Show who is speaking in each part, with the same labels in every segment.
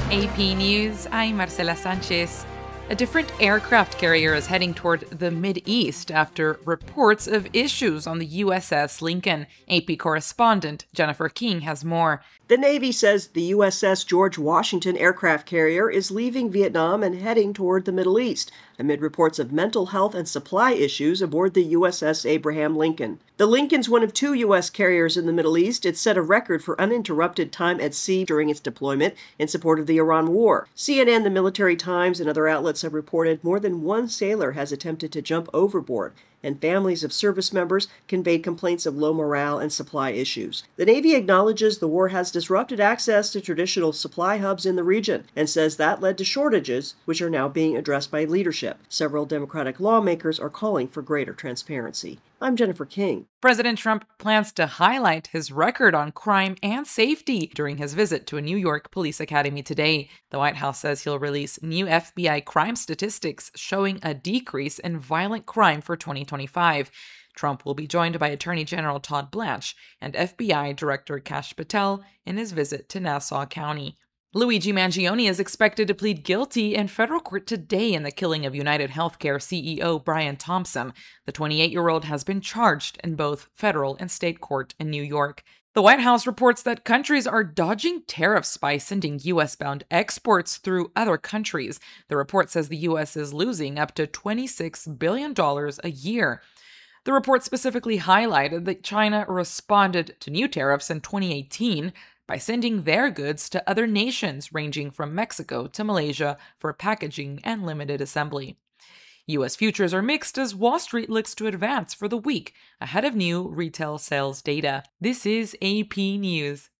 Speaker 1: AP News, I'm Marcela Sanchez. A different aircraft carrier is heading toward the Mideast after reports of issues on the USS Lincoln. AP correspondent Jennifer King has more.
Speaker 2: The Navy says the USS George Washington aircraft carrier is leaving Vietnam and heading toward the Middle East, amid reports of mental health and supply issues aboard the USS Abraham Lincoln. The Lincoln's one of two U.S. carriers in the Middle East. It set a record for uninterrupted time at sea during its deployment in support of the Iran war. CNN, the Military Times, and other outlets have reported more than one sailor has attempted to jump overboard, and families of service members conveyed complaints of low morale and supply issues. The Navy acknowledges the war has disrupted access to traditional supply hubs in the region and says that led to shortages, which are now being addressed by leadership. Several Democratic lawmakers are calling for greater transparency. I'm Jennifer King.
Speaker 1: President Trump plans to highlight his record on crime and safety during his visit to a New York police academy today. The White House says he'll release new FBI crime statistics showing a decrease in violent crime for 2025. Trump will be joined by Attorney General Todd Blanche and FBI Director Kash Patel in his visit to Nassau County. Luigi Mangione is expected to plead guilty in federal court today in the killing of United Healthcare CEO Brian Thompson. The 28-year-old has been charged in both federal and state court in New York. The White House reports that countries are dodging tariffs by sending U.S.-bound exports through other countries. The report says the U.S. is losing up to $26 billion a year. The report specifically highlighted that China responded to new tariffs in 2018 by sending their goods to other nations ranging from Mexico to Malaysia for packaging and limited assembly. U.S. futures are mixed as Wall Street looks to advance for the week ahead of new retail sales data. This is AP News.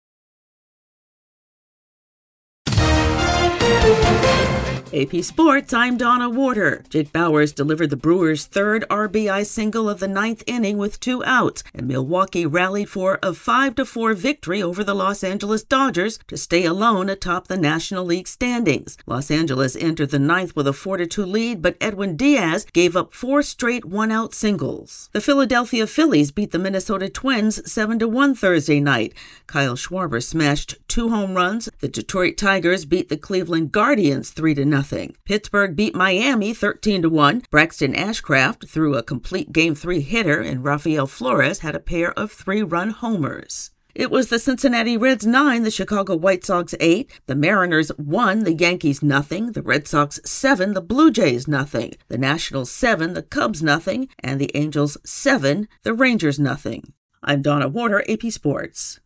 Speaker 3: AP Sports, I'm Donna Warder. Jake Bauers delivered the Brewers' third RBI single of the ninth inning with 2 outs, and Milwaukee rallied for a 5-4 victory over the Los Angeles Dodgers to stay alone atop the National League standings. Los Angeles entered the ninth with a 4-2 lead, but Edwin Diaz gave up 4 straight one-out singles. The Philadelphia Phillies beat the Minnesota Twins 7-1 Thursday night. Kyle Schwarber smashed 2 home runs. The Detroit Tigers beat the Cleveland Guardians 3-0. Pittsburgh beat Miami 13-1. Braxton Ashcraft threw a complete Game 3 hitter, and Rafael Flores had a pair of 3-run homers. It was the Cincinnati Reds 9, the Chicago White Sox 8. The Mariners 1, the Yankees 0. The Red Sox 7, the Blue Jays 0. The Nationals 7, the Cubs 0. And the Angels 7, the Rangers 0. I'm Donna Warder, AP Sports.